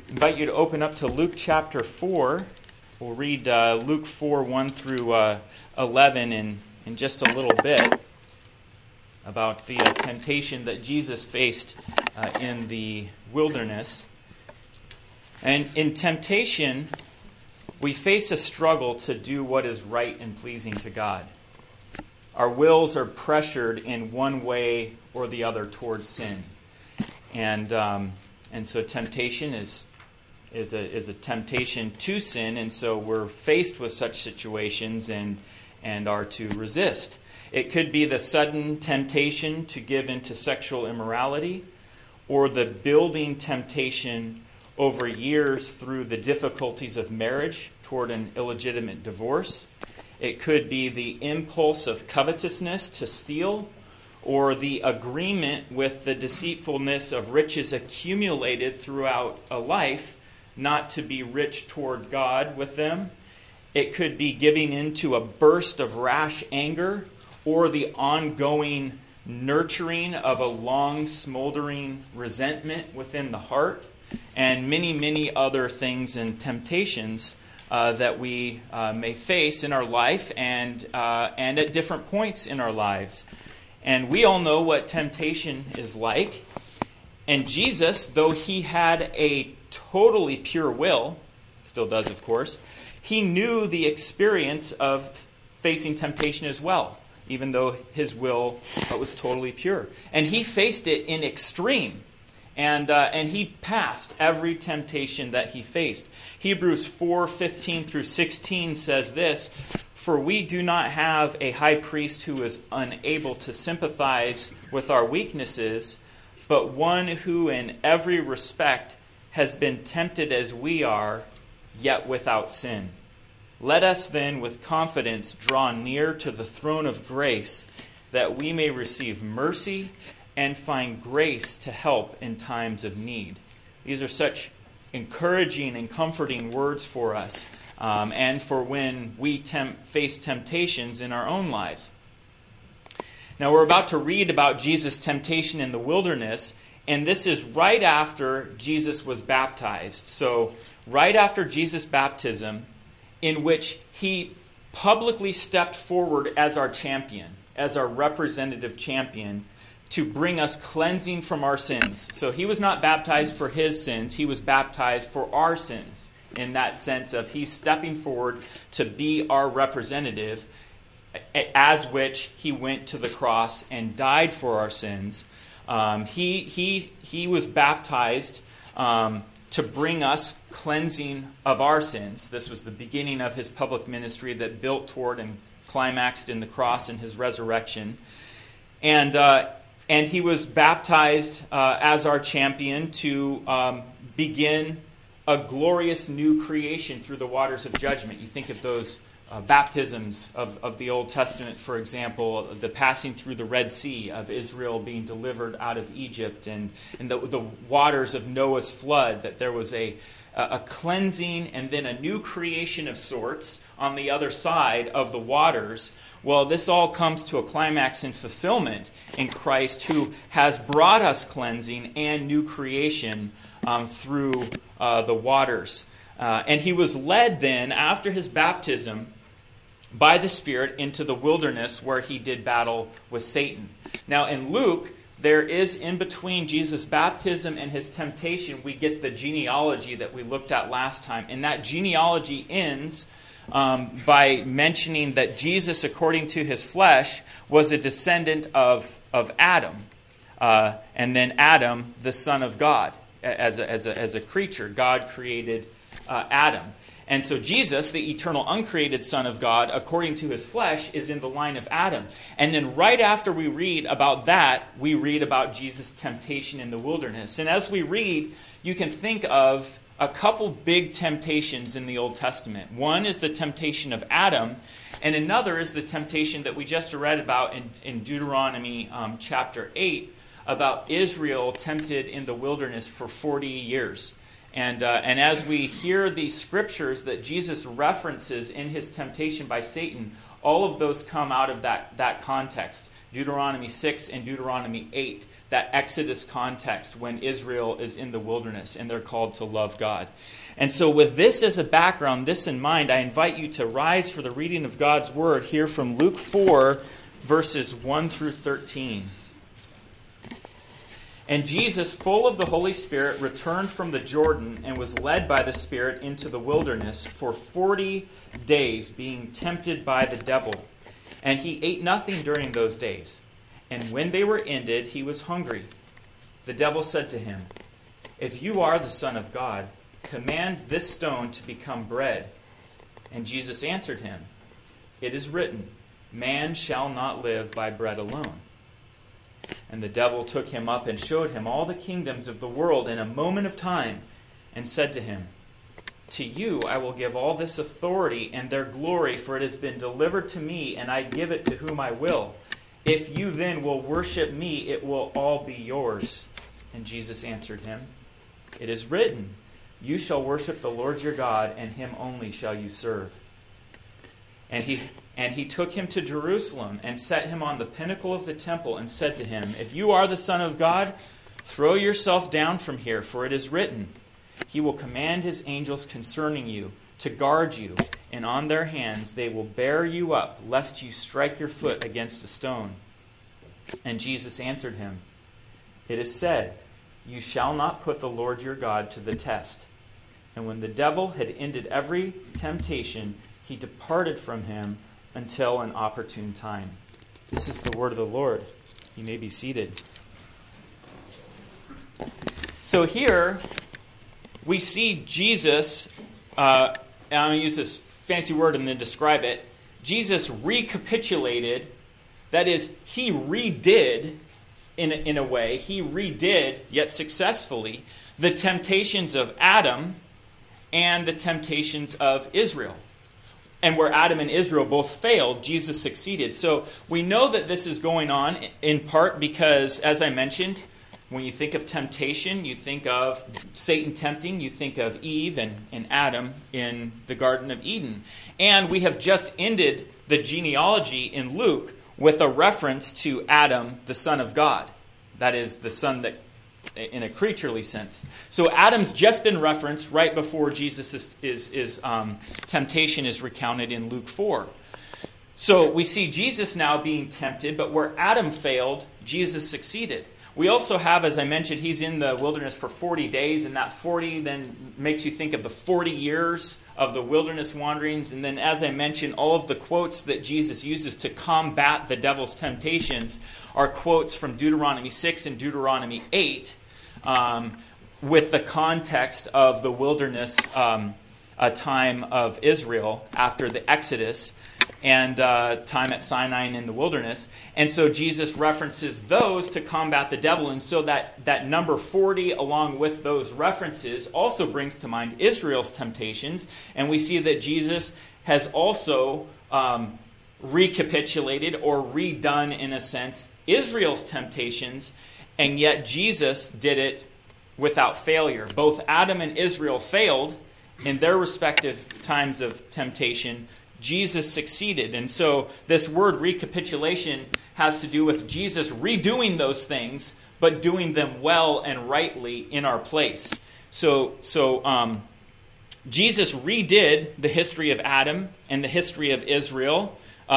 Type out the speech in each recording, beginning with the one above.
invite you to open up to Luke chapter 4. We'll read Luke 4, 1 through 11 in just a little bit about the temptation that Jesus faced in the wilderness. And in temptation, we face a struggle to do what is right and pleasing to God. Our wills are pressured in one way or the other towards sin. And so temptation is a temptation to sin, and so we're faced with such situations and are to resist. It could be the sudden temptation to give into sexual immorality, or the building temptation over years through the difficulties of marriage toward an illegitimate divorce. It could be the impulse of covetousness to steal, or the agreement with the deceitfulness of riches accumulated throughout a life, not to be rich toward God with them. It could be giving into a burst of rash anger, or the ongoing nurturing of a long smoldering resentment within the heart, and many, many other things and temptations that we may face in our life and at different points in our lives. And we all know what temptation is like. And Jesus, though he had a totally pure will, still does of course, he knew the experience of facing temptation as well, even though his will was totally pure. And he faced it in extreme. And he passed every temptation that he faced. Hebrews 4:15 through 16 says this, "For we do not have a high priest who is unable to sympathize with our weaknesses, but one who in every respect has been tempted as we are, yet without sin. Let us then with confidence draw near to the throne of grace, that we may receive mercy and find grace to help in times of need." These are such encouraging and comforting words for us, and for when we face temptations in our own lives. Now we're about to read about Jesus' temptation in the wilderness, and this is right after Jesus was baptized. So right after Jesus' baptism, in which he publicly stepped forward as our champion, as our representative champion, to bring us cleansing from our sins. So he was not baptized for his sins, he was baptized for our sins, in that sense of he's stepping forward to be our representative, as which he went to the cross and died for our sins. He was baptized to bring us cleansing of our sins. This was the beginning of his public ministry that built toward and climaxed in the cross and his resurrection. And he was baptized as our champion to begin a glorious new creation through the waters of judgment. You think of those baptisms of the Old Testament, for example, the passing through the Red Sea of Israel being delivered out of Egypt, and the waters of Noah's flood, that there was a cleansing and then a new creation of sorts on the other side of the waters. Well, this all comes to a climax in fulfillment in Christ, who has brought us cleansing and new creation through the waters. And he was led then, after his baptism, by the Spirit into the wilderness, where he did battle with Satan. Now in Luke, there is in between Jesus' baptism and his temptation, we get the genealogy that we looked at last time. And that genealogy ends by mentioning that Jesus, according to his flesh, was a descendant of Adam. And then Adam, the son of God, as a creature. God created Adam. And so Jesus, the eternal uncreated Son of God, according to his flesh, is in the line of Adam. And then right after we read about that, we read about Jesus' temptation in the wilderness. And as we read, you can think of a couple big temptations in the Old Testament. One is the temptation of Adam, and another is the temptation that we just read about in Deuteronomy chapter 8, about Israel tempted in the wilderness for 40 years. And as we hear the scriptures that Jesus references in his temptation by Satan, all of those come out of that context. Deuteronomy 6 and Deuteronomy 8 that Exodus context when Israel is in the wilderness and they're called to love God. And so with this as a background, this in mind, I invite you to rise for the reading of God's Word here from Luke 4, verses 1 through 13. And Jesus, full of the Holy Spirit, returned from the Jordan and was led by the Spirit into the wilderness for 40 days, being tempted by the devil. And he ate nothing during those days. And when they were ended, he was hungry. The devil said to him, "If you are the Son of God, command this stone to become bread." And Jesus answered him, "It is written, man shall not live by bread alone." And the devil took him up and showed him all the kingdoms of the world in a moment of time, and said to him, "To you I will give all this authority and their glory, for it has been delivered to me, and I give it to whom I will. If you then will worship me, it will all be yours." And Jesus answered him, "It is written, you shall worship the Lord your God, and him only shall you serve." And he took him to Jerusalem and set him on the pinnacle of the temple and said to him, "If you are the Son of God, throw yourself down from here, for it is written, he will command his angels concerning you to guard you, and on their hands they will bear you up, lest you strike your foot against a stone." And Jesus answered him, "It is said, you shall not put the Lord your God to the test." And when the devil had ended every temptation, he departed from him until an opportune time. This is the word of the Lord. You may be seated. So here we see Jesus, and I'm going to use this fancy word and then describe it. Jesus recapitulated, that is, he redid, in a way, he redid, yet successfully, the temptations of Adam and the temptations of Israel. And where Adam and Israel both failed, Jesus succeeded. So we know that this is going on in part because, as I mentioned, when you think of temptation, you think of Satan tempting, you think of Eve and Adam in the Garden of Eden. And we have just ended the genealogy in Luke with a reference to Adam, the Son of God. That is, the Son that, in a creaturely sense. So Adam's just been referenced right before Jesus' temptation is recounted in Luke 4. So we see Jesus now being tempted, but where Adam failed, Jesus succeeded. We also have, as I mentioned, he's in the wilderness for 40 days, and that 40 then makes you think of the 40 years of the wilderness wanderings. And then, as I mentioned, all of the quotes that Jesus uses to combat the devil's temptations are quotes from Deuteronomy 6 and Deuteronomy 8, with the context of the wilderness, a time of Israel after the Exodus, and time at Sinai and in the wilderness. And so Jesus references those to combat the devil. And so that number 40, along with those references, also brings to mind Israel's temptations. And we see that Jesus has also recapitulated or redone, in a sense, Israel's temptations. And yet Jesus did it without failure. Both Adam and Israel failed in their respective times of temptation. Jesus succeeded. And so this word recapitulation has to do with Jesus redoing those things, but doing them well and rightly in our place. So Jesus redid the history of Adam and the history of Israel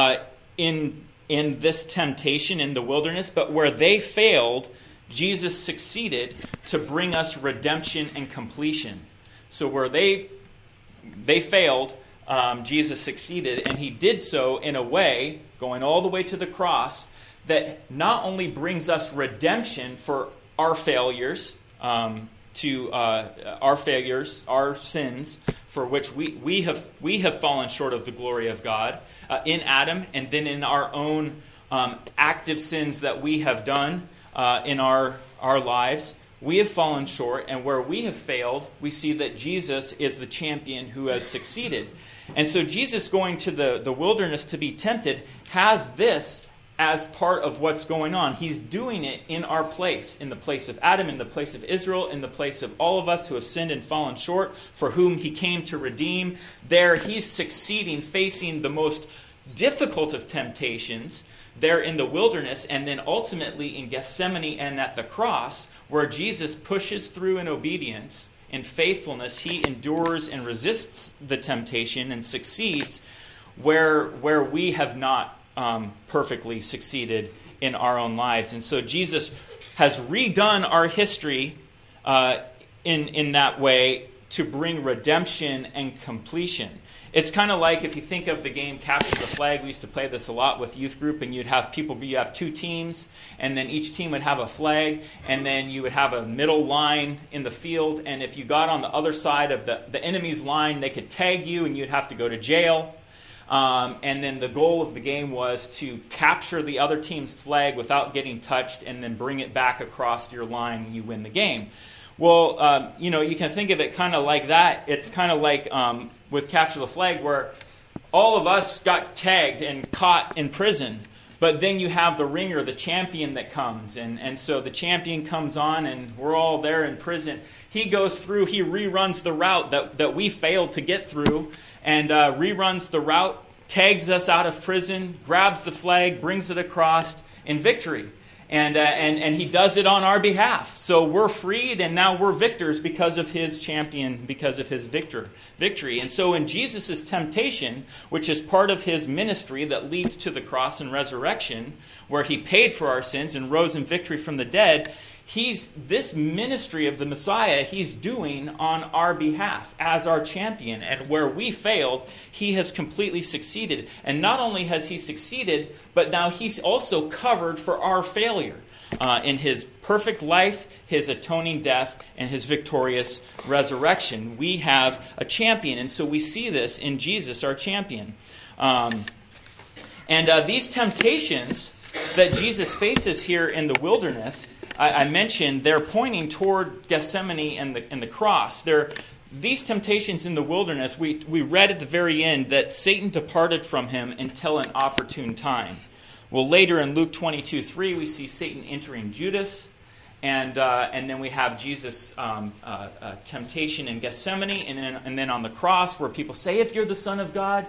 in this temptation in the wilderness, but where they failed, Jesus succeeded to bring us redemption and completion. So where they failed, Jesus succeeded, and he did so in a way, going all the way to the cross, that not only brings us redemption for our failures, our sins, for which we have fallen short of the glory of God in Adam, and then in our own active sins that we have done in our lives. We have fallen short, and where we have failed, we see that Jesus is the champion who has succeeded. And so Jesus going to the wilderness to be tempted has this as part of what's going on. He's doing it in our place, in the place of Adam, in the place of Israel, in the place of all of us who have sinned and fallen short, for whom he came to redeem. There he's succeeding, facing the most difficult of temptations, there in the wilderness, and then ultimately in Gethsemane and at the cross, where Jesus pushes through in obedience, in faithfulness, he endures and resists the temptation and succeeds where we have not perfectly succeeded in our own lives. And so Jesus has redone our history in that way to bring redemption and completion. It's kind of like if you think of the game Capture the Flag. We used to play this a lot with youth group, and you have two teams, and then each team would have a flag, and then you would have a middle line in the field, and if you got on the other side of the enemy's line, they could tag you, and you'd have to go to jail. And then the goal of the game was to capture the other team's flag without getting touched, and then bring it back across your line, and you win the game. Well, you can think of it kind of like that. It's kind of like with Capture the Flag, where all of us got tagged and caught in prison. But then you have the ringer, the champion that comes. And so the champion comes on, and we're all there in prison. He goes through, he reruns the route that we failed to get through, and reruns the route, tags us out of prison, grabs the flag, brings it across in victory. And he does it on our behalf. So we're freed, and now we're victors because of his champion, because of his victory. And so in Jesus' temptation, which is part of his ministry that leads to the cross and resurrection, where he paid for our sins and rose in victory from the dead, this ministry of the Messiah he's doing on our behalf as our champion. And where we failed, he has completely succeeded. And not only has he succeeded, but now he's also covered for our failure in his perfect life, his atoning death, and his victorious resurrection. We have a champion, and so we see this in Jesus, our champion. These temptations that Jesus faces here in the wilderness, I mentioned, they're pointing toward Gethsemane and the cross. These temptations in the wilderness, we read at the very end that Satan departed from him until an opportune time. Well, later in Luke 22:3, we see Satan entering Judas, and then we have Jesus' temptation in Gethsemane, and then on the cross, where people say, "If you're the Son of God,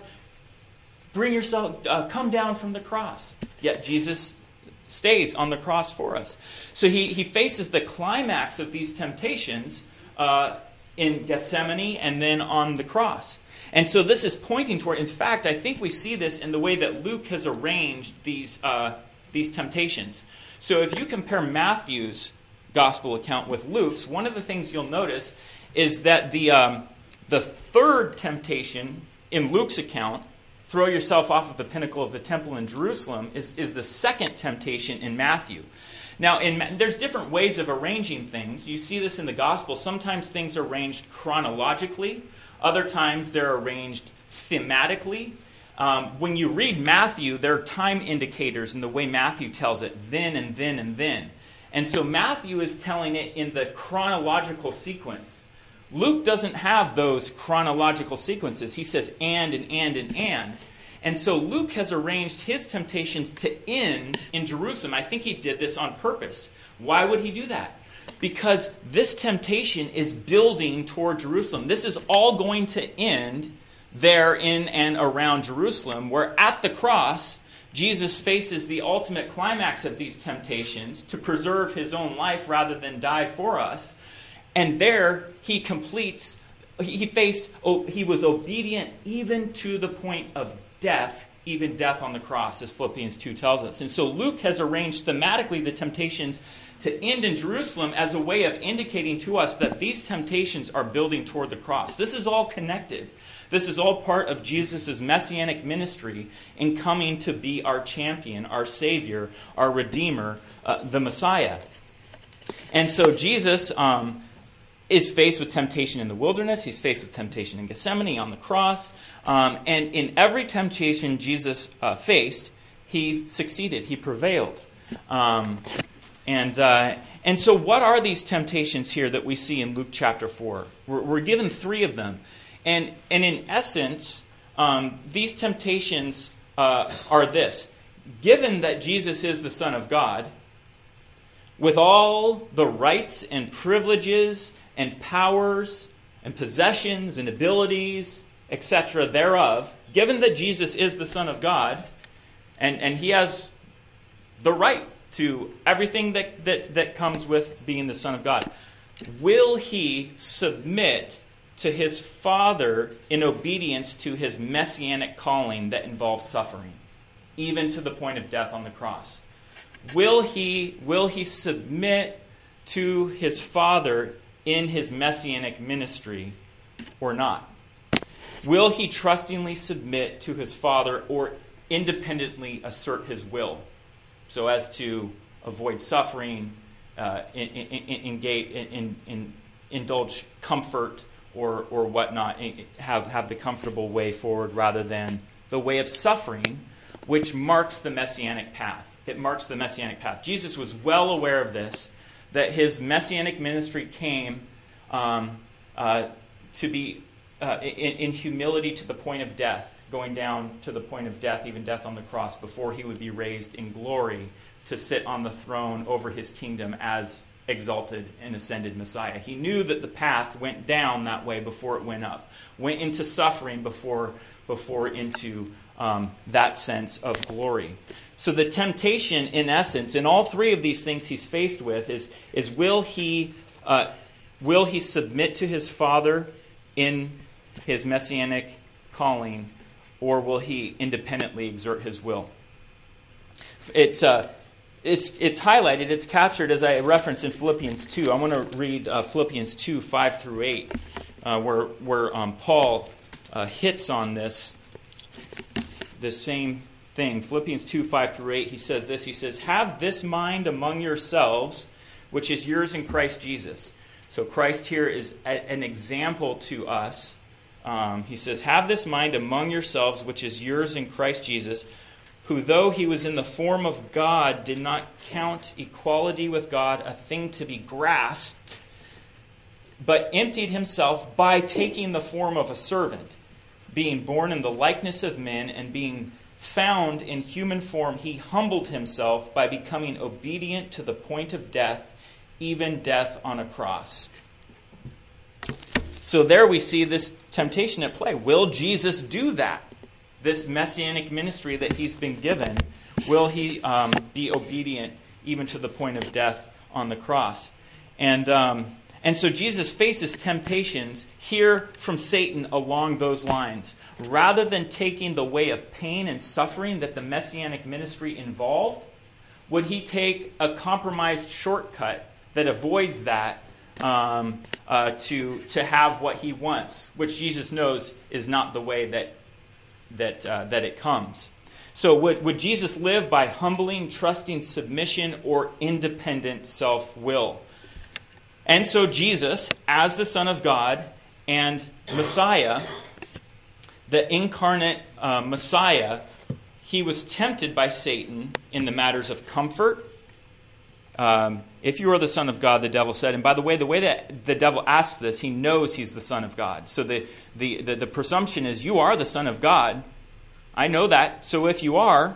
come down from the cross." Yet Jesus stays on the cross for us. So he faces the climax of these temptations in Gethsemane and then on the cross. And so this is pointing toward, in fact, I think we see this in the way that Luke has arranged these temptations. So if you compare Matthew's gospel account with Luke's, one of the things you'll notice is that the third temptation in Luke's account, throw yourself off of the pinnacle of the temple in Jerusalem, is the second temptation in Matthew. Now, there's different ways of arranging things. You see this in the gospel. Sometimes things are arranged chronologically. Other times they're arranged thematically. When you read Matthew, there are time indicators in the way Matthew tells it, then and then and then. And so Matthew is telling it in the chronological sequence. Luke doesn't have those chronological sequences. He says and. And so Luke has arranged his temptations to end in Jerusalem. I think he did this on purpose. Why would he do that? Because this temptation is building toward Jerusalem. This is all going to end there in and around Jerusalem, where at the cross, Jesus faces the ultimate climax of these temptations to preserve his own life rather than die for us. And there he completes, he was obedient even to the point of death, even death on the cross, as Philippians 2 tells us. And so Luke has arranged thematically the temptations to end in Jerusalem as a way of indicating to us that these temptations are building toward the cross. This is all connected. This is all part of Jesus' messianic ministry in coming to be our champion, our Savior, our Redeemer, the Messiah. And so Jesus is faced with temptation in the wilderness. He's faced with temptation in Gethsemane, on the cross. And in every temptation Jesus faced, he succeeded. He prevailed. And so what are these temptations here that we see in Luke chapter 4? We're given 3 of them. And in essence, these temptations are this. Given that Jesus is the Son of God, with all the rights and privileges and powers and possessions and abilities, etc. thereof, given that Jesus is the Son of God, and he has the right to everything that comes with being the Son of God. Will he submit to his Father in obedience to his messianic calling that involves suffering, even to the point of death on the cross? Will he submit to his Father in his messianic ministry or not? Will he trustingly submit to his Father or independently assert his will so as to avoid suffering, indulge comfort or whatnot, have the comfortable way forward rather than the way of suffering, which marks the messianic path? It marks the messianic path. Jesus was well aware of this, that his messianic ministry came to be in humility to the point of death, going down to the point of death, even death on the cross, before he would be raised in glory to sit on the throne over his kingdom as exalted and ascended Messiah. He knew that the path went down that way before it went up, went into suffering before into that sense of glory. So the temptation, in essence, in all three of these things he's faced with is will he submit to his Father in his messianic calling, or will he independently exert his will? It's highlighted, it's captured as I referenced in Philippians 2. I want to read Philippians 2, 5 through 8, where Paul hits on this same thing. Philippians 2, 5 through 8, he says this. He says, "Have this mind among yourselves, which is yours in Christ Jesus." So Christ here is an example to us. He says, "Have this mind among yourselves, which is yours in Christ Jesus, who though he was in the form of God, did not count equality with God a thing to be grasped, but emptied himself by taking the form of a servant. Being born in the likeness of men and being found in human form, he humbled himself by becoming obedient to the point of death, even death on a cross." So there we see this temptation at play. Will Jesus do that? This messianic ministry that he's been given, will he be obedient even to the point of death on the cross? And so Jesus faces temptations here from Satan along those lines. Rather than taking the way of pain and suffering that the messianic ministry involved, would he take a compromised shortcut that avoids that to have what he wants, which Jesus knows is not the way that it comes? So would Jesus live by humbling, trusting submission, or independent self-will? And so Jesus, as the Son of God and Messiah, the incarnate Messiah, he was tempted by Satan in the matters of comfort. If you are the Son of God, the devil said. And by the way that the devil asks this, he knows he's the Son of God. So the presumption is, you are the Son of God. I know that. So if you are,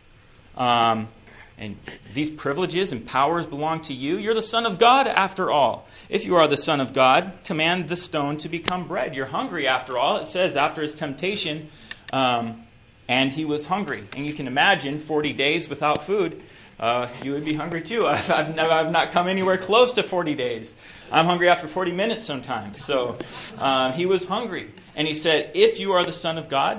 and these privileges and powers belong to you, you're the Son of God after all. If you are the Son of God, command the stone to become bread. You're hungry after all. It says after his temptation, and he was hungry. And you can imagine 40 days without food. You would be hungry too. I've not come anywhere close to 40 days. I'm hungry after 40 minutes sometimes. So he was hungry. And he said, if you are the Son of God,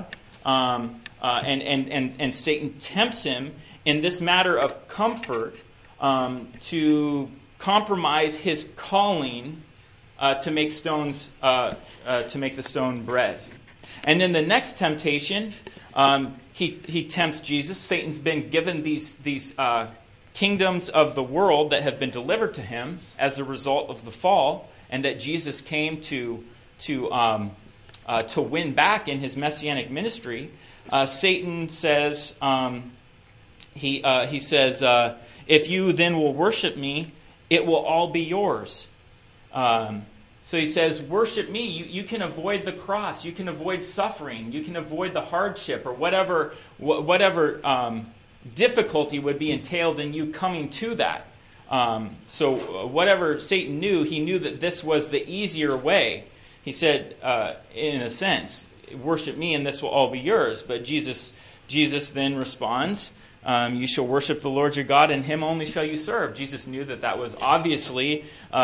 and Satan tempts him in this matter of comfort to compromise his calling to make the stone bread. And then the next temptation, he tempts Jesus. Satan's been given these kingdoms of the world that have been delivered to him as a result of the fall, and that Jesus came to win back in his messianic ministry. Satan says, he says, if you then will worship me, it will all be yours. So he says, worship me. You can avoid the cross. You can avoid suffering. You can avoid the hardship or whatever difficulty would be entailed in you coming to that. So whatever Satan knew, he knew that this was the easier way. He said, in a sense, worship me and this will all be yours. But Jesus then responds, You shall worship the Lord your God, and him only shall you serve. Jesus knew that was obviously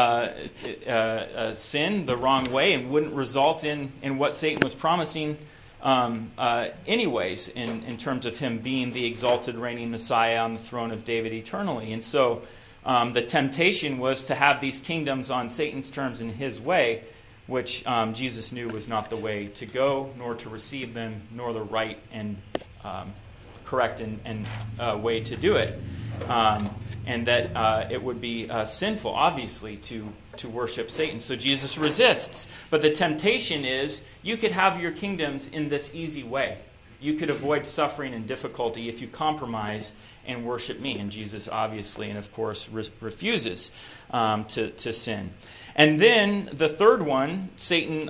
sin, the wrong way, and wouldn't result in what Satan was promising anyways, in terms of him being the exalted reigning Messiah on the throne of David eternally. And so the temptation was to have these kingdoms on Satan's terms in his way, which Jesus knew was not the way to go, nor to receive them, nor the right and correct and way to do it. And that it would be sinful, obviously, to worship Satan. So Jesus resists. But the temptation is, you could have your kingdoms in this easy way. You could avoid suffering and difficulty if you compromise and worship me. And Jesus obviously and of course refuses to sin. And then the third one, Satan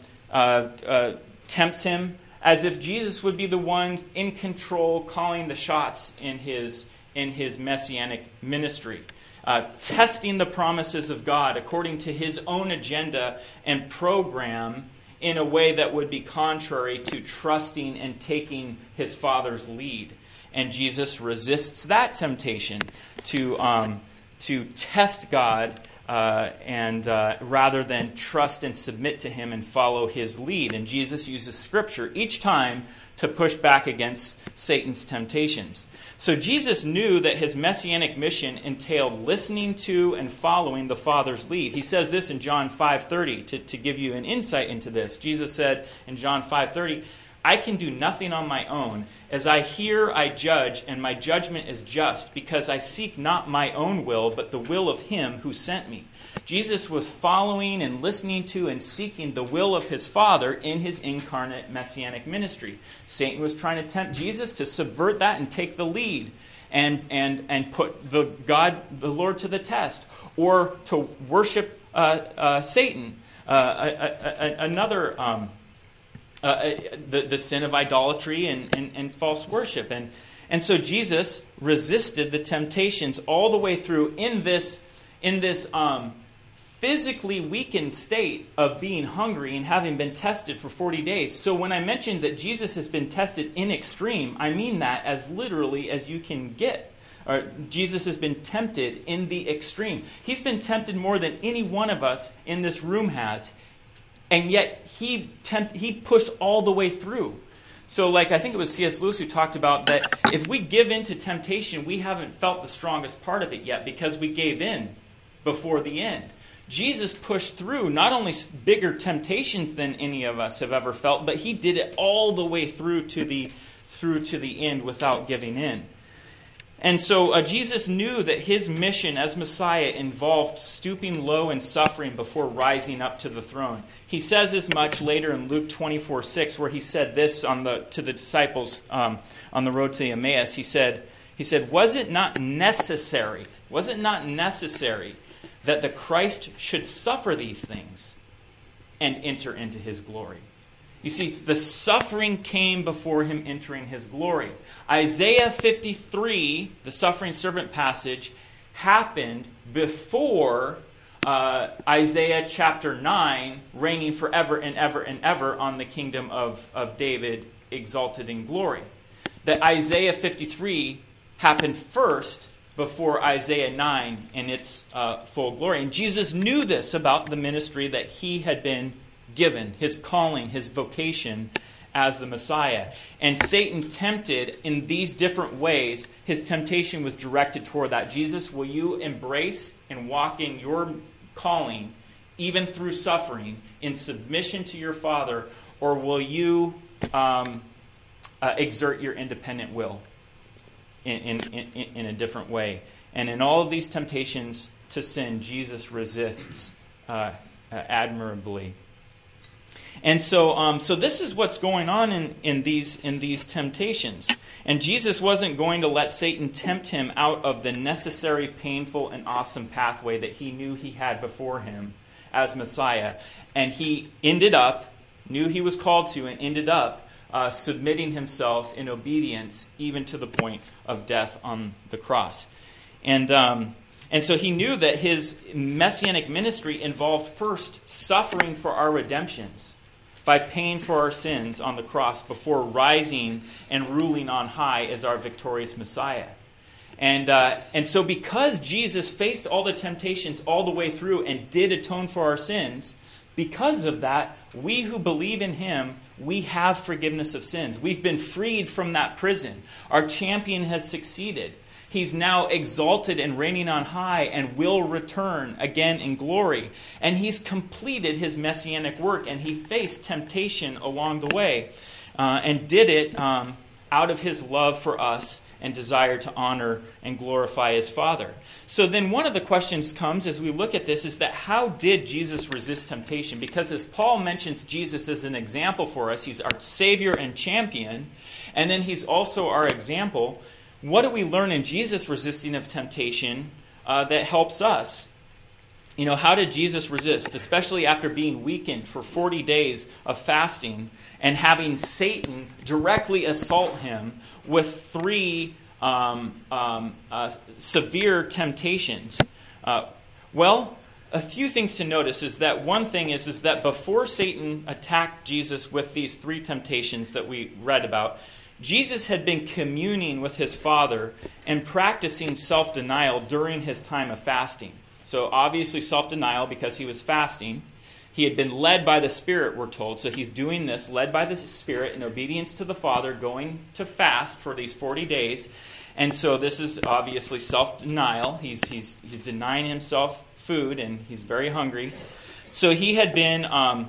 tempts him as if Jesus would be the one in control, calling the shots in his messianic ministry, testing the promises of God according to his own agenda and program in a way that would be contrary to trusting and taking his Father's lead. And Jesus resists that temptation to test God and rather than trust and submit to him and follow his lead. And Jesus uses Scripture each time to push back against Satan's temptations. So Jesus knew that his messianic mission entailed listening to and following the Father's lead. He says this in John 5:30 to give you an insight into this. Jesus said in John 5:30, I can do nothing on my own. As I hear, I judge, and my judgment is just, because I seek not my own will, but the will of him who sent me. Jesus was following and listening to and seeking the will of his Father in his incarnate messianic ministry. Satan was trying to tempt Jesus to subvert that and take the lead and put the Lord to the test, or to worship Satan, another the sin of idolatry and false worship. And so Jesus resisted the temptations all the way through in this physically weakened state of being hungry and having been tested for 40 days. So when I mentioned that Jesus has been tested in extreme, I mean that as literally as you can get. Jesus has been tempted in the extreme. He's been tempted more than any one of us in this room has. And yet he pushed all the way through. So I think it was C.S. Lewis who talked about that if we give in to temptation, we haven't felt the strongest part of it yet because we gave in before the end. Jesus pushed through not only bigger temptations than any of us have ever felt, but he did it all the way through to the end without giving in. And so Jesus knew that his mission as Messiah involved stooping low and suffering before rising up to the throne. He says as much later in Luke 24:6, where he said this to the disciples on the road to Emmaus. He said, was it not necessary that the Christ should suffer these things and enter into his glory? You see, the suffering came before him entering his glory. Isaiah 53, the suffering servant passage, happened before Isaiah chapter 9, reigning forever and ever and ever on the kingdom of David, exalted in glory. That Isaiah 53 happened first before Isaiah 9 in its full glory. And Jesus knew this about the ministry that he had been given, his calling, his vocation as the Messiah. And Satan tempted in these different ways. His temptation was directed toward that. Jesus, will you embrace and walk in your calling, even through suffering, in submission to your Father, or will you exert your independent will in a different way? And in all of these temptations to sin, Jesus resists admirably. And so this is what's going on in these temptations. And Jesus wasn't going to let Satan tempt him out of the necessary, painful, and awesome pathway that he knew he had before him as Messiah. And he knew he was called to, and ended up submitting himself in obedience, even to the point of death on the cross. And so he knew that his messianic ministry involved first suffering for our redemptions. by paying for our sins on the cross before rising and ruling on high as our victorious Messiah. And so because Jesus faced all the temptations all the way through and did atone for our sins, because of that, we who believe in him, we have forgiveness of sins. We've been freed from that prison. Our champion has succeeded. He's now exalted and reigning on high and will return again in glory. And he's completed his messianic work, and he faced temptation along the way and did it out of his love for us and desire to honor and glorify his Father. So then one of the questions comes as we look at this is that how did Jesus resist temptation? Because as Paul mentions Jesus as an example for us, he's our Savior and champion, and then he's also our example. What do we learn in Jesus' resisting of temptation that helps us? You know, how did Jesus resist, especially after being weakened for 40 days of fasting and having Satan directly assault him with 3 severe temptations? Well, a few things to notice is that one thing is that before Satan attacked Jesus with these 3 temptations that we read about, Jesus had been communing with his Father and practicing self-denial during his time of fasting. So obviously self-denial because he was fasting. He had been led by the Spirit, we're told. So he's doing this, led by the Spirit in obedience to the Father, going to fast for these 40 days. And so this is obviously self-denial. He's denying himself food, and he's very hungry. So he had been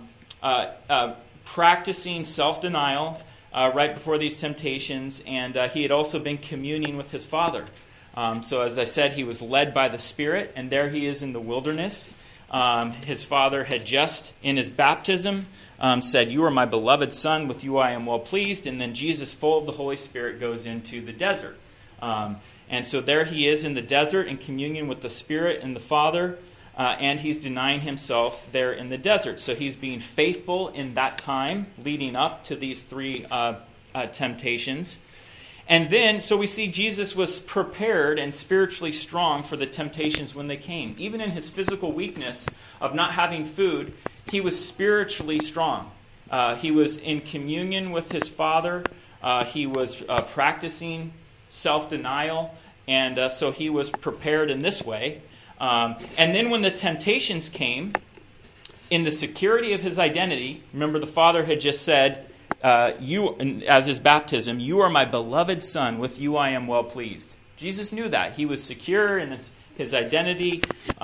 practicing self-denial right before these temptations, and he had also been communing with his Father. So as I said, he was led by the Spirit, and there he is in the wilderness. His Father had just, in his baptism, said, "You are my beloved Son, with you I am well pleased." And then Jesus, full of the Holy Spirit, goes into the desert. And so there he is in the desert in communion with the Spirit and the Father, and he's denying himself there in the desert. So he's being faithful in that time leading up to these 3 temptations. And then, so we see Jesus was prepared and spiritually strong for the temptations when they came. Even in his physical weakness of not having food, he was spiritually strong. He was in communion with his Father. He was practicing self-denial. And so he was prepared in this way. And then when the temptations came, in the security of his identity, remember the Father had just said, as his baptism, "You are my beloved Son, with you I am well pleased." Jesus knew that. He was secure in his identity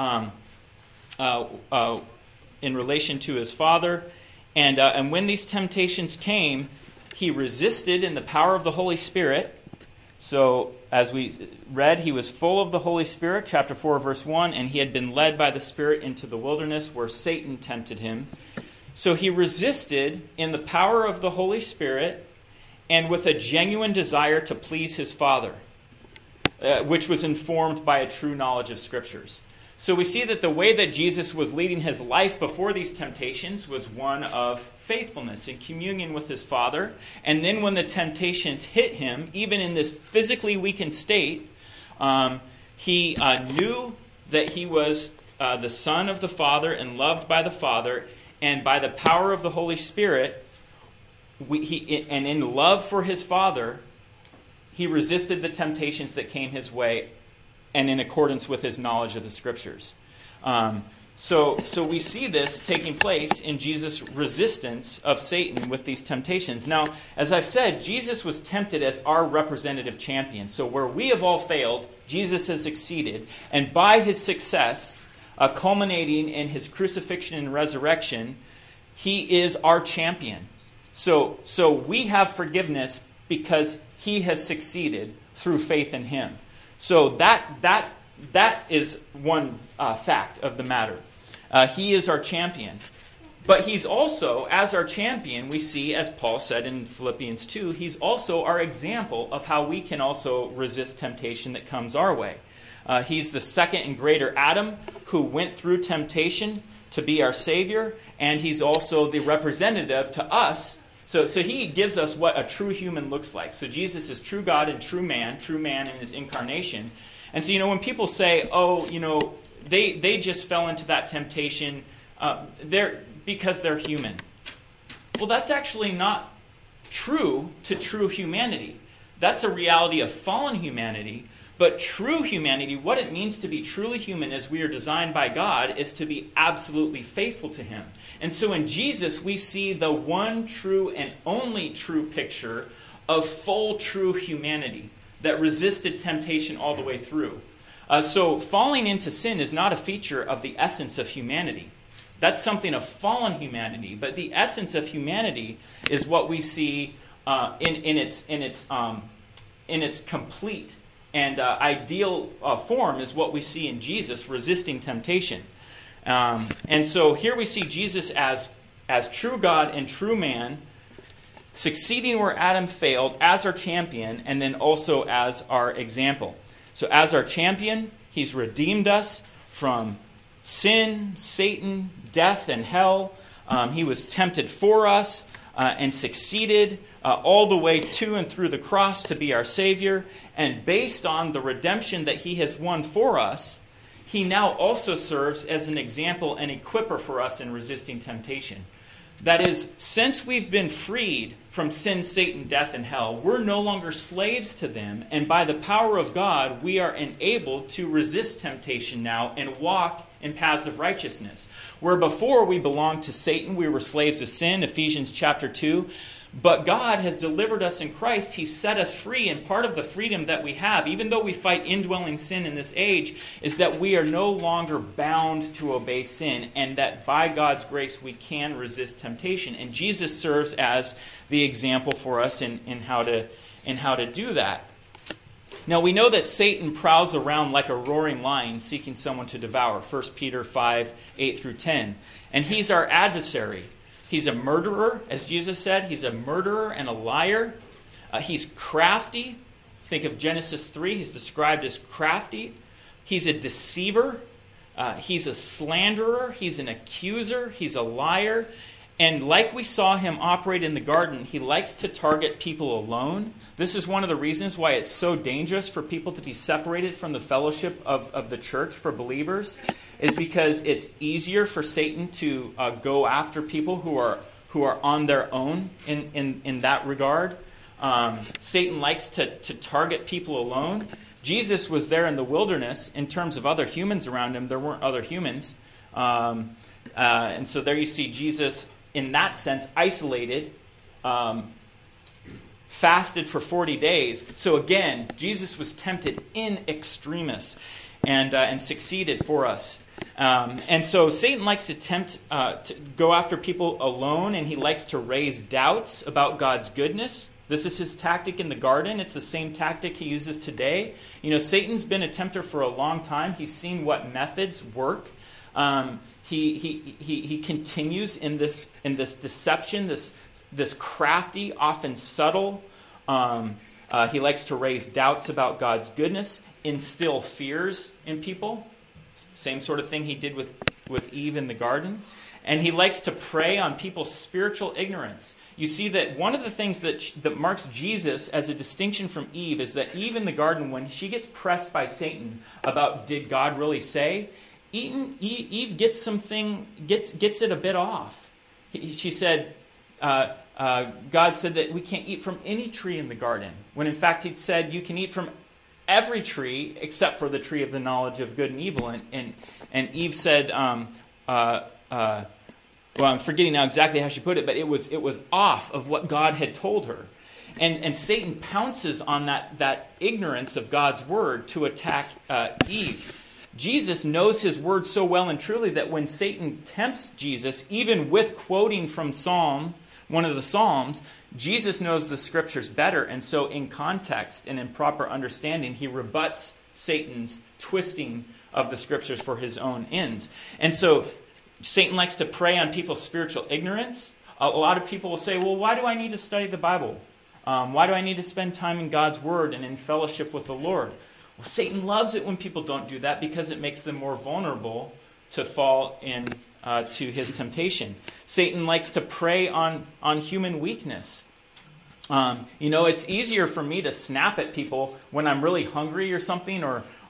in relation to his Father. And when these temptations came, he resisted in the power of the Holy Spirit. So, as we read, he was full of the Holy Spirit, chapter 4, verse 1, and he had been led by the Spirit into the wilderness where Satan tempted him. So he resisted in the power of the Holy Spirit and with a genuine desire to please his Father, which was informed by a true knowledge of Scriptures. So we see that the way that Jesus was leading his life before these temptations was one of faithfulness and communion with his Father. And then when the temptations hit him, even in this physically weakened state, he knew that he was the Son of the Father and loved by the Father. And by the power of the Holy Spirit, and in love for his Father, he resisted the temptations that came his way, and in accordance with his knowledge of the Scriptures. So we see this taking place in Jesus' resistance of Satan with these temptations. Now, as I've said, Jesus was tempted as our representative champion. So where we have all failed, Jesus has succeeded. And by his success, culminating in his crucifixion and resurrection, he is our champion. So we have forgiveness because he has succeeded through faith in him. So that is one fact of the matter. He is our champion. But he's also, as our champion, we see, as Paul said in Philippians 2, he's also our example of how we can also resist temptation that comes our way. He's the second and greater Adam who went through temptation to be our Savior, and he's also the representative to us. So he gives us what a true human looks like. So Jesus is true God and true man in his incarnation. And so, when people say, they just fell into that temptation, because they're human. Well, that's actually not true to true humanity. That's a reality of fallen humanity. But true humanity, what it means to be truly human as we are designed by God, is to be absolutely faithful to Him. And so in Jesus, we see the one true and only true picture of full true humanity that resisted temptation all the way through. So falling into sin is not a feature of the essence of humanity. That's something of fallen humanity. But the essence of humanity is what we see in its complete and ideal form is what we see in Jesus resisting temptation. And so here we see Jesus as true God and true man, succeeding where Adam failed, as our champion, and then also as our example. So as our champion, He's redeemed us from sin, Satan, death, and hell. He was tempted for us and succeeded all the way to and through the cross to be our Savior. And based on the redemption that He has won for us, He now also serves as an example and equipper for us in resisting temptation. That is, since we've been freed from sin, Satan, death, and hell, we're no longer slaves to them. And by the power of God, we are enabled to resist temptation now and walk in paths of righteousness. Where before we belonged to Satan, we were slaves of sin, Ephesians chapter 2. But God has delivered us in Christ. He set us free. And part of the freedom that we have, even though we fight indwelling sin in this age, is that we are no longer bound to obey sin. And that by God's grace, we can resist temptation. And Jesus serves as the example for us in how to do that. Now, we know that Satan prowls around like a roaring lion seeking someone to devour. 1 Peter 5, 8 through 10. And he's our adversary. He's a murderer, as Jesus said. He's a murderer and a liar. He's crafty. Think of Genesis 3. He's described as crafty. He's a deceiver. He's a slanderer. He's an accuser. He's a liar. And like we saw him operate in the garden, he likes to target people alone. This is one of the reasons why it's so dangerous for people to be separated from the fellowship of the church for believers, is because it's easier for Satan to go after people who are on their own in that regard. Satan likes to target people alone. Jesus was there in the wilderness in terms of other humans around him. There weren't other humans. And so there you see Jesus, in that sense, isolated, fasted for 40 days. So again, Jesus was tempted in extremis and succeeded for us. And so Satan likes to go after people alone, and he likes to raise doubts about God's goodness. This is his tactic in the garden. It's the same tactic he uses today. You know, Satan's been a tempter for a long time. He's seen what methods work. He continues in this deception, this crafty, often subtle. He likes to raise doubts about God's goodness, instill fears in people. Same sort of thing he did with Eve in the garden. And he likes to prey on people's spiritual ignorance. You see that one of the things that marks Jesus as a distinction from Eve is that Eve in the garden, when she gets pressed by Satan about did God really say, Eve gets it a bit off. She said, God said that we can't eat from any tree in the garden, when in fact He'd said you can eat from every tree except for the tree of the knowledge of good and evil. And Eve said, well, I'm forgetting now exactly how she put it, but it was off of what God had told her. And Satan pounces on that ignorance of God's word to attack Eve. Jesus knows his word so well and truly that when Satan tempts Jesus, even with quoting from one of the Psalms, Jesus knows the scriptures better. And so in context and in proper understanding, he rebuts Satan's twisting of the scriptures for his own ends. And so Satan likes to prey on people's spiritual ignorance. A lot of people will say, well, why do I need to study the Bible? Why do I need to spend time in God's word and in fellowship with the Lord? Well, Satan loves it when people don't do that because it makes them more vulnerable to fall to his temptation. Satan likes to prey on human weakness. It's easier for me to snap at people when I'm really hungry or something, or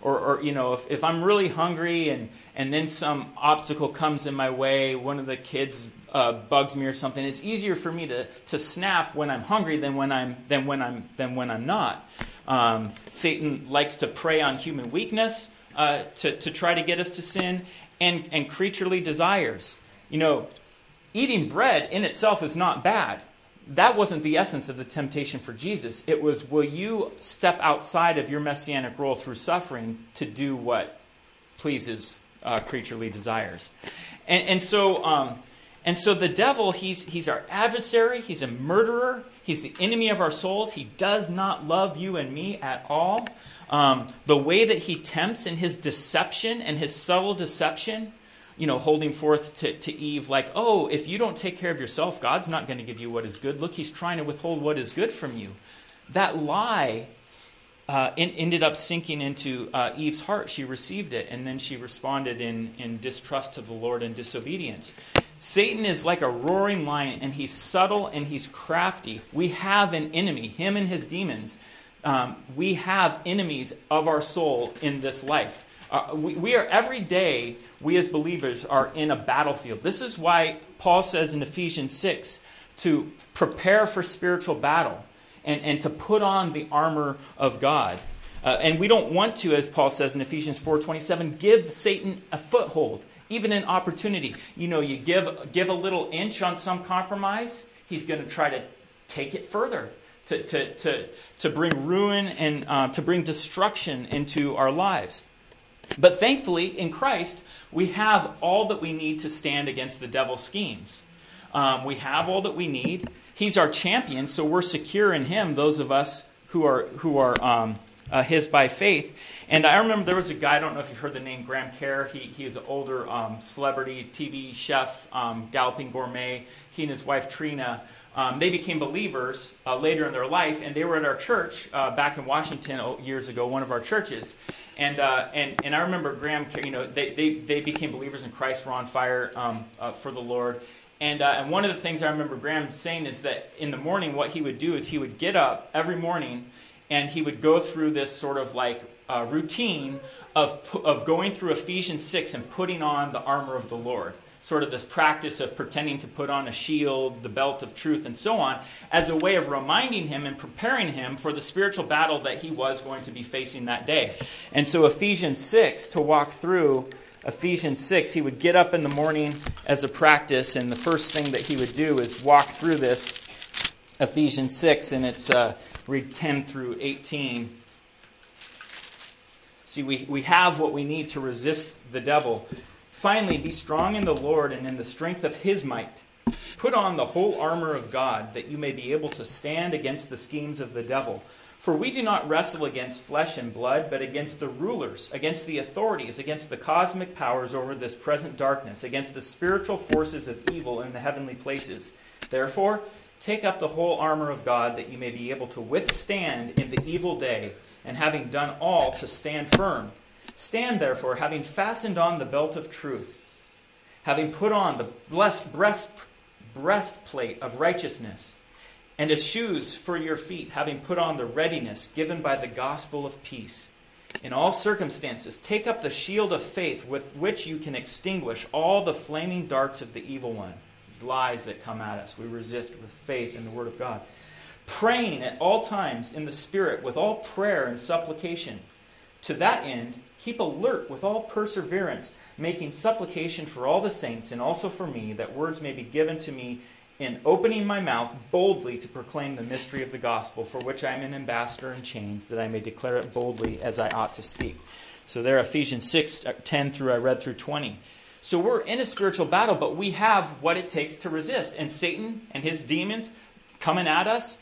or if I'm really hungry and then some obstacle comes in my way, one of the kids bugs me or something, it's easier for me to snap when I'm hungry than when I'm not. Satan likes to prey on human weakness to try to get us to sin, and creaturely desires. Eating bread in itself is not bad. That wasn't the essence of the temptation for Jesus. It was, will you step outside of your messianic role through suffering to do what pleases creaturely desires? And so the devil, he's our adversary. He's a murderer. He's the enemy of our souls. He does not love you and me at all. The way that he tempts in his deception and his subtle deception, holding forth to Eve like, oh, if you don't take care of yourself, God's not going to give you what is good. Look, he's trying to withhold what is good from you. That lie ended up sinking into Eve's heart. She received it, and then she responded in distrust of the Lord and disobedience. Satan is like a roaring lion, and he's subtle and he's crafty. We have an enemy, him and his demons. We have enemies of our soul in this life. We are every day, we as believers are in a battlefield. This is why Paul says in Ephesians 6 to prepare for spiritual battle and to put on the armor of God. And we don't want to, as Paul says in Ephesians 4:27, give Satan a foothold, even an opportunity. You give a little inch on some compromise, he's going to try to take it further, to bring ruin and to bring destruction into our lives. But thankfully, in Christ, we have all that we need to stand against the devil's schemes. We have all that we need. He's our champion, so we're secure in him, those of us who are his by faith. And I remember there was a guy, I don't know if you've heard the name Graham Kerr. He is an older celebrity TV chef, Galloping Gourmet. He and his wife Trina, they became believers later in their life, and they were at our church back in Washington years ago, one of our churches. And I remember Graham, they became believers in Christ, were on fire for the Lord. And one of the things I remember Graham saying is that in the morning, what he would do is he would get up every morning and he would go through this sort of like routine of going through Ephesians 6 and putting on the armor of the Lord. Sort of this practice of pretending to put on a shield, the belt of truth, and so on, as a way of reminding him and preparing him for the spiritual battle that he was going to be facing that day. And so Ephesians 6, to walk through Ephesians 6, he would get up in the morning as a practice, and the first thing that he would do is walk through this Ephesians 6, and it's read 10 through 18. See, we have what we need to resist the devil. Finally, be strong in the Lord and in the strength of his might. Put on the whole armor of God, that you may be able to stand against the schemes of the devil. For we do not wrestle against flesh and blood, but against the rulers, against the authorities, against the cosmic powers over this present darkness, against the spiritual forces of evil in the heavenly places. Therefore, take up the whole armor of God, that you may be able to withstand in the evil day, and having done all, to stand firm. Stand therefore, having fastened on the belt of truth, having put on the blessed breastplate of righteousness, and as shoes for your feet, having put on the readiness given by the gospel of peace. In all circumstances, take up the shield of faith with which you can extinguish all the flaming darts of the evil one. These lies that come at us, we resist with faith in the Word of God. Praying at all times in the Spirit with all prayer and supplication. To that end, keep alert with all perseverance, making supplication for all the saints and also for me, that words may be given to me in opening my mouth boldly to proclaim the mystery of the gospel, for which I am an ambassador in chains, that I may declare it boldly as I ought to speak. So there, Ephesians 6, 10 through, I read through 20. So we're in a spiritual battle, but we have what it takes to resist. And Satan and his demons coming at us,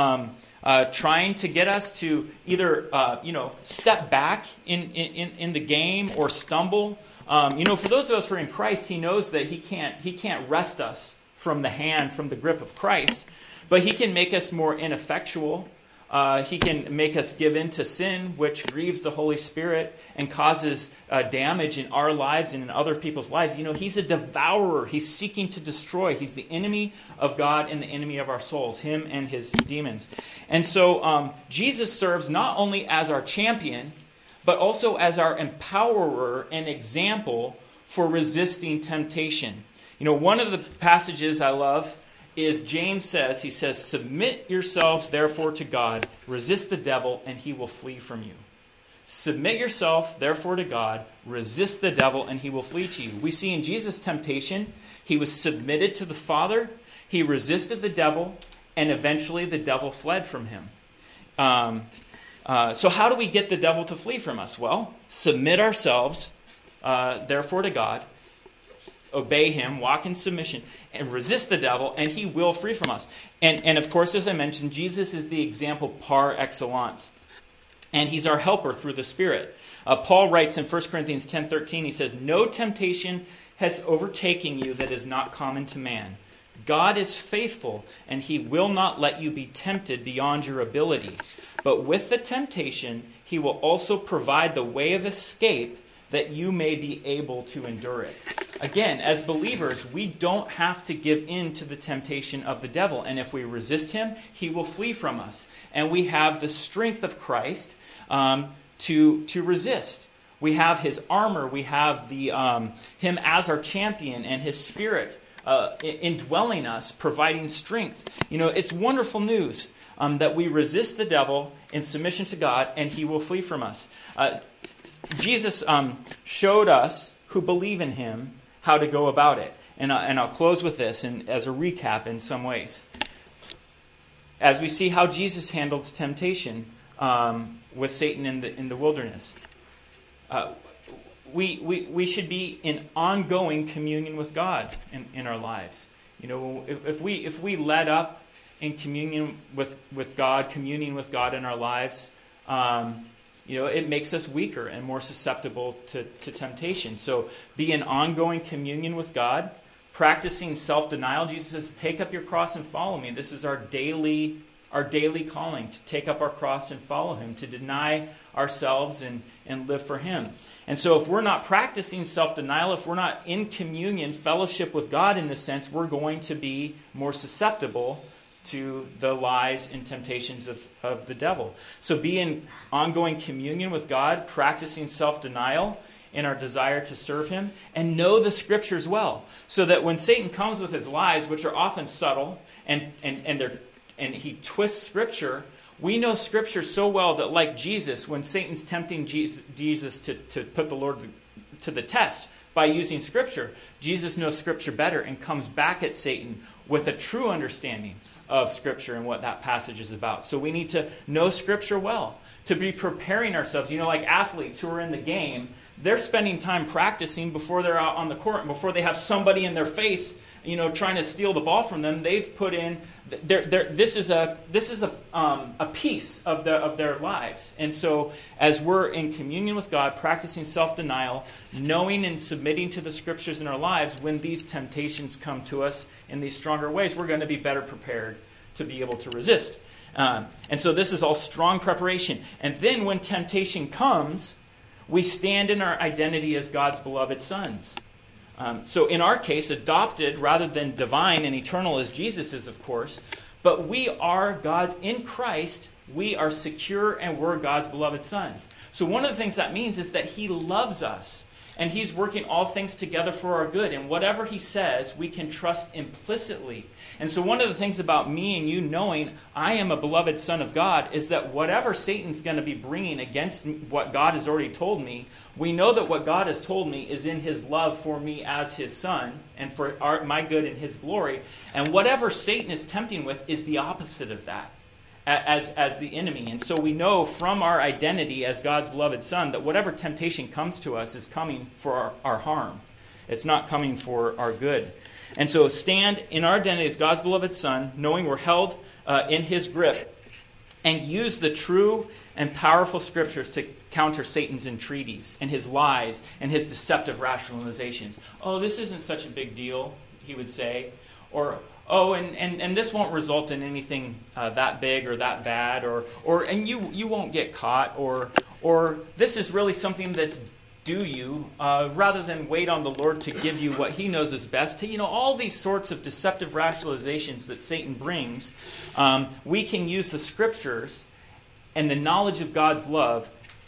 trying to get us to either step back in the game or stumble. For those of us who are in Christ, he knows that he can't wrest us from the grip of Christ, but he can make us more ineffectual. He can make us give in to sin, which grieves the Holy Spirit and causes damage in our lives and in other people's lives. He's a devourer. He's seeking to destroy. He's the enemy of God and the enemy of our souls, him and his demons. And so Jesus serves not only as our champion, but also as our empowerer and example for resisting temptation. One of the passages I love is James says, he says, "Submit yourselves therefore to God, resist the devil, and he will flee from you." Submit yourself therefore to God, resist the devil, and he will flee to you. We see in Jesus' temptation, he was submitted to the Father, he resisted the devil, and eventually the devil fled from him. So how do we get the devil to flee from us? Well, submit ourselves therefore to God, obey him, walk in submission, and resist the devil, and he will flee from us. And of course, as I mentioned, Jesus is the example par excellence. And he's our helper through the Spirit. Paul writes in 1 Corinthians 10:13, he says, "No temptation has overtaken you that is not common to man. God is faithful, and he will not let you be tempted beyond your ability. But with the temptation, he will also provide the way of escape that you may be able to endure it." Again, as believers, we don't have to give in to the temptation of the devil. And if we resist him, he will flee from us. And we have the strength of Christ to resist. We have his armor. We have him as our champion and his Spirit indwelling us, providing strength. It's wonderful news that we resist the devil in submission to God, and he will flee from us. Jesus showed us who believe in him how to go about it. And I'll close with this and as a recap in some ways. As we see how Jesus handled temptation with Satan in the wilderness, we should be in ongoing communion with God in our lives. If we let up in communion with God, communing with God in our lives, it makes us weaker and more susceptible to temptation. So be in ongoing communion with God, practicing self-denial. Jesus says, "Take up your cross and follow me." This is our daily calling, to take up our cross and follow him, to deny ourselves and live for him. And so if we're not practicing self-denial, if we're not in communion, fellowship with God in this sense, we're going to be more susceptible to the lies and temptations of the devil. So be in ongoing communion with God, practicing self-denial in our desire to serve him, and know the Scriptures well, so that when Satan comes with his lies, which are often subtle, and he twists Scripture, we know Scripture so well that, like Jesus, when Satan's tempting Jesus to put the Lord to the test by using Scripture, Jesus knows Scripture better and comes back at Satan with a true understanding of Scripture and what that passage is about. So we need to know Scripture well, to be preparing ourselves. Like athletes who are in the game, they're spending time practicing before they're out on the court, and before they have somebody in their face, trying to steal the ball from them. They've put in this is a piece of their lives. And so as we're in communion with God, practicing self-denial, knowing and submitting to the Scriptures in our lives, when these temptations come to us in these stronger ways, we're going to be better prepared to be able to resist. And so this is all strong preparation. And then when temptation comes, we stand in our identity as God's beloved sons. So in our case, adopted rather than divine and eternal as Jesus is, of course. But we are God's, in Christ, we are secure and we're God's beloved sons. So one of the things that means is that he loves us. And he's working all things together for our good. And whatever he says, we can trust implicitly. And so one of the things about me and you knowing I am a beloved son of God is that whatever Satan's going to be bringing against what God has already told me, we know that what God has told me is in his love for me as his son and for my good and his glory. And whatever Satan is tempting with is the opposite of that. As the enemy. And so we know from our identity as God's beloved son that whatever temptation comes to us is coming for our harm. It's not coming for our good. And so stand in our identity as God's beloved son, knowing we're held in his grip, and use the true and powerful Scriptures to counter Satan's entreaties and his lies and his deceptive rationalizations. "Oh, this isn't such a big deal," he would say. Or, "Oh, and this won't result in anything that big or that bad," and you won't get caught, or this is really something that's due you, rather than wait on the Lord to give you what he knows is best. All these sorts of deceptive rationalizations that Satan brings, we can use the Scriptures and the knowledge of God's love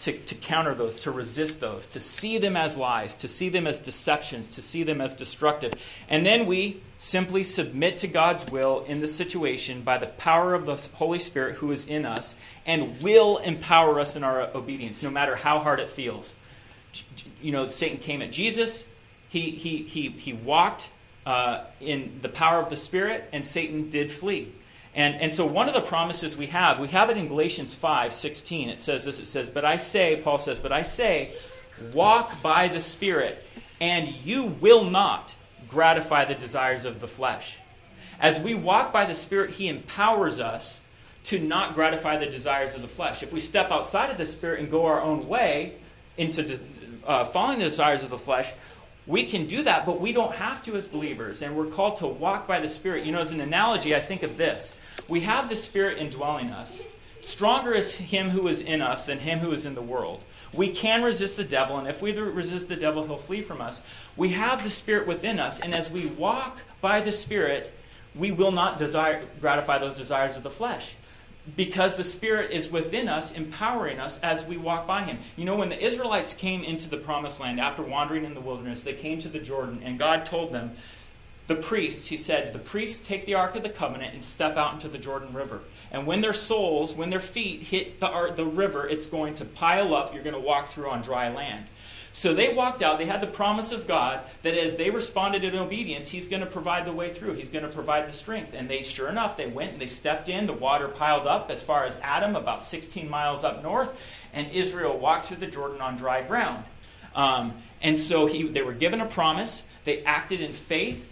to counter those, to resist those, to see them as lies, to see them as deceptions, to see them as destructive. And then we simply submit to God's will in the situation by the power of the Holy Spirit who is in us and will empower us in our obedience, no matter how hard it feels. Satan came at Jesus. He walked in the power of the Spirit, and Satan did flee. And so one of the promises we have it in Galatians 5:16. It says this, Paul says, but I say, walk by the Spirit, and you will not gratify the desires of the flesh. As we walk by the Spirit, he empowers us to not gratify the desires of the flesh. If we step outside of the Spirit and go our own way into following the desires of the flesh, we can do that, but we don't have to as believers. And we're called to walk by the Spirit. As an analogy, I think of this. We have the Spirit indwelling us. Stronger is him who is in us than him who is in the world. We can resist the devil, and if we resist the devil, he'll flee from us. We have the Spirit within us, and as we walk by the Spirit, we will not gratify those desires of the flesh. Because the Spirit is within us, empowering us as we walk by him. When the Israelites came into the promised land after wandering in the wilderness, they came to the Jordan, and God told them, the priests take the Ark of the Covenant and step out into the Jordan River. And when their feet hit the river, it's going to pile up. You're going to walk through on dry land. So they walked out. They had the promise of God that as they responded in obedience, he's going to provide the way through. He's going to provide the strength. And sure enough, they went and they stepped in. The water piled up as far as Adam, about 16 miles up north. And Israel walked through the Jordan on dry ground. And so they were given a promise. They acted in faith.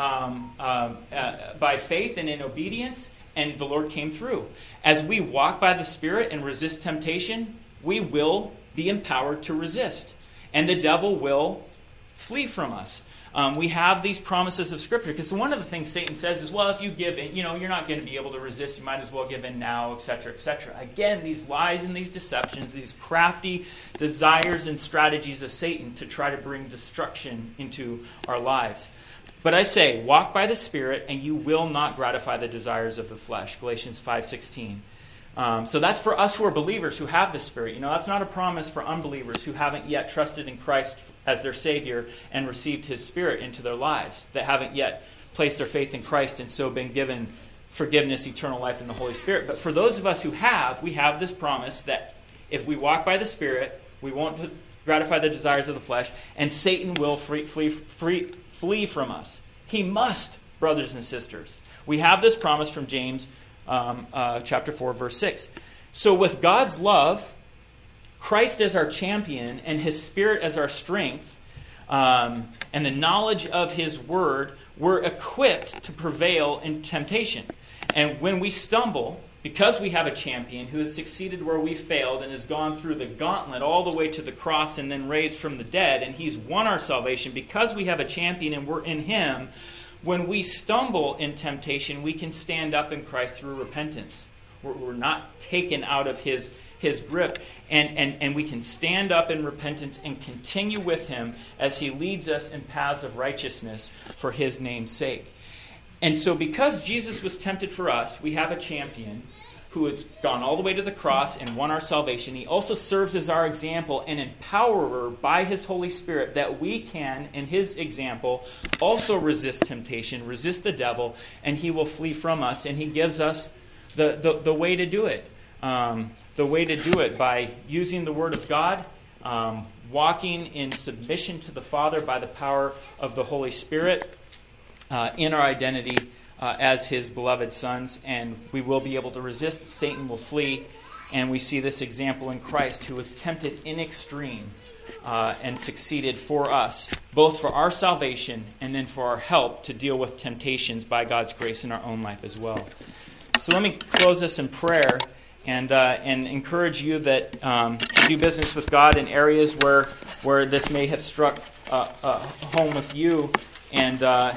By faith and in obedience, and the Lord came through. As we walk by the Spirit and resist temptation, we will be empowered to resist, and the devil will flee from us. We have these promises of Scripture, because one of the things Satan says is, well, if you give in, you're not going to be able to resist. You might as well give in now, etc., etc. Again, these lies and these deceptions, these crafty desires and strategies of Satan to try to bring destruction into our lives. But I say, walk by the Spirit, and you will not gratify the desires of the flesh. Galatians 5:16. So that's for us who are believers who have the Spirit. That's not a promise for unbelievers who haven't yet trusted in Christ as their Savior and received his Spirit into their lives, that haven't yet placed their faith in Christ and so been given forgiveness, eternal life in the Holy Spirit. But for those of us who we have this promise that if we walk by the Spirit, we won't gratify the desires of the flesh, and Satan will flee from us. He must, brothers and sisters. We have this promise from James chapter 4, verse 6. So with God's love, Christ as our champion, and his Spirit as our strength, and the knowledge of his word, we're equipped to prevail in temptation. And when we stumble, because we have a champion who has succeeded where we failed and has gone through the gauntlet all the way to the cross and then raised from the dead, and he's won our salvation, because we have a champion and we're in him, when we stumble in temptation, we can stand up in Christ through repentance. We're not taken out of his grip, and we can stand up in repentance and continue with him as he leads us in paths of righteousness for his name's sake. And so because Jesus was tempted for us, we have a champion who has gone all the way to the cross and won our salvation. He also serves as our example and empowerer by his Holy Spirit, that we can, in his example, also resist temptation, resist the devil, and he will flee from us. And he gives us the way to do it. The way to do it by using the Word of God, walking in submission to the Father by the power of the Holy Spirit, in our identity as his beloved sons, and we will be able to resist. Satan will flee, and we see this example in Christ, who was tempted in extreme and succeeded for us, both for our salvation and then for our help to deal with temptations by God's grace in our own life as well. So let me close this in prayer and encourage you that to do business with God in areas where this may have struck home with you, and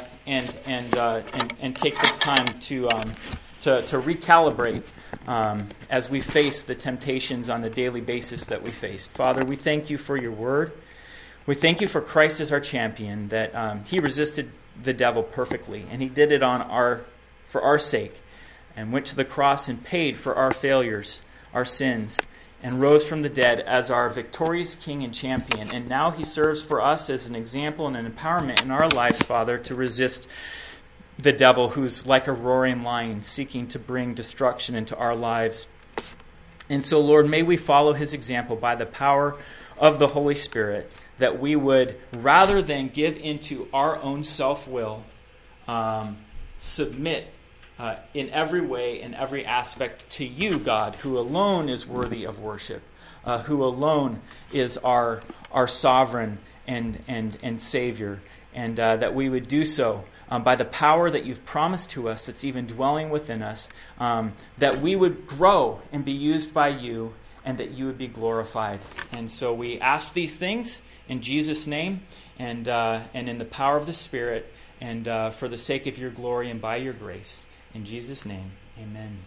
take this time to recalibrate as we face the temptations on a daily basis that we face. Father, we thank you for your word. We thank you for Christ as our champion, that he resisted the devil perfectly, and he did it for our sake, and went to the cross and paid for our failures, our sins, and rose from the dead as our victorious King and champion. And now he serves for us as an example and an empowerment in our lives, Father, to resist the devil, who's like a roaring lion seeking to bring destruction into our lives. And so, Lord, may we follow his example by the power of the Holy Spirit, that we would, rather than give into our own self-will, submit in every way, in every aspect to you, God, who alone is worthy of worship, who alone is our sovereign and Savior, and that we would do so by the power that you've promised to us that's even dwelling within us, that we would grow and be used by you, and that you would be glorified. And so we ask these things in Jesus' name, and in the power of the Spirit, and for the sake of your glory and by your grace. In Jesus' name, amen.